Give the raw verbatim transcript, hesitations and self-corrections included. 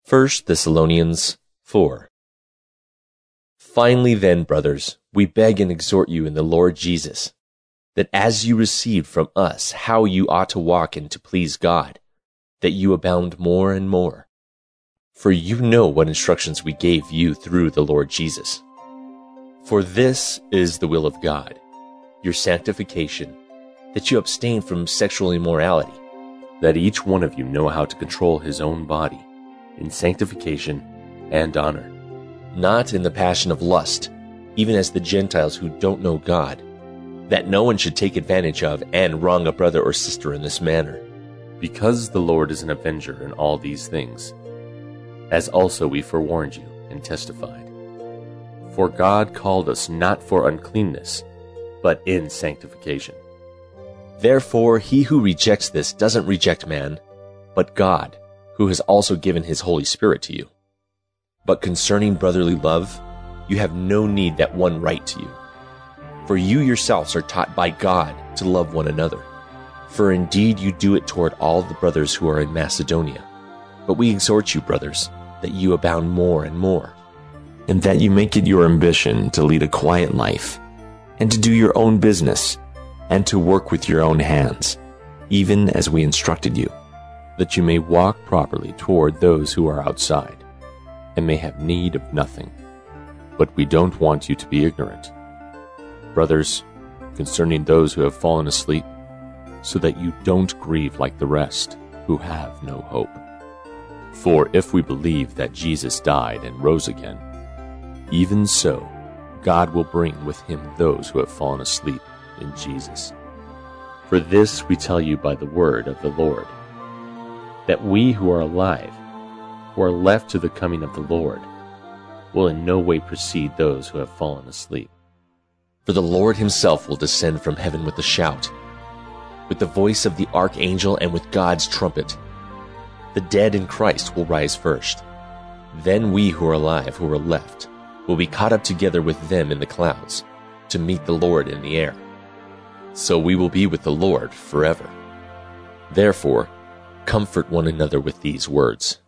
First Thessalonians four. Finally then, brothers, we beg and exhort you in the Lord Jesus, that as you received from us how you ought to walk and to please God, that you abound more and more. For you know what instructions we gave you through the Lord Jesus. For this is the will of God, your sanctification, that you abstain from sexual immorality, that each one of you know how to control his own body in sanctification and honor, not in the passion of lust, even as the Gentiles who don't know God, that no one should take advantage of and wrong a brother or sister in this manner. Because the Lord is an avenger in all these things, as also we forewarned you and testified. For God called us not for uncleanness, but in sanctification. Therefore he who rejects this doesn't reject man, but God, who has also given his Holy Spirit to you. But concerning brotherly love, you have no need that one write to you. For you yourselves are taught by God to love one another. For indeed you do it toward all the brothers who are in Macedonia. But we exhort you, brothers, that you abound more and more, and that you make it your ambition to lead a quiet life, and to do your own business, and to work with your own hands, even as we instructed you, that you may walk properly toward those who are outside, and may have need of nothing. But we don't want you to be ignorant, brothers, concerning those who have fallen asleep, so that you don't grieve like the rest, who have no hope. For if we believe that Jesus died and rose again, even so God will bring with him those who have fallen asleep in Jesus. For this we tell you by the word of the Lord, that we who are alive, who are left to the coming of the Lord, will in no way precede those who have fallen asleep. For the Lord himself will descend from heaven with a shout, with the voice of the archangel and with God's trumpet. The dead in Christ will rise first. Then we who are alive, who are left, will be caught up together with them in the clouds, to meet the Lord in the air. So we will be with the Lord forever. Therefore, comfort one another with these words.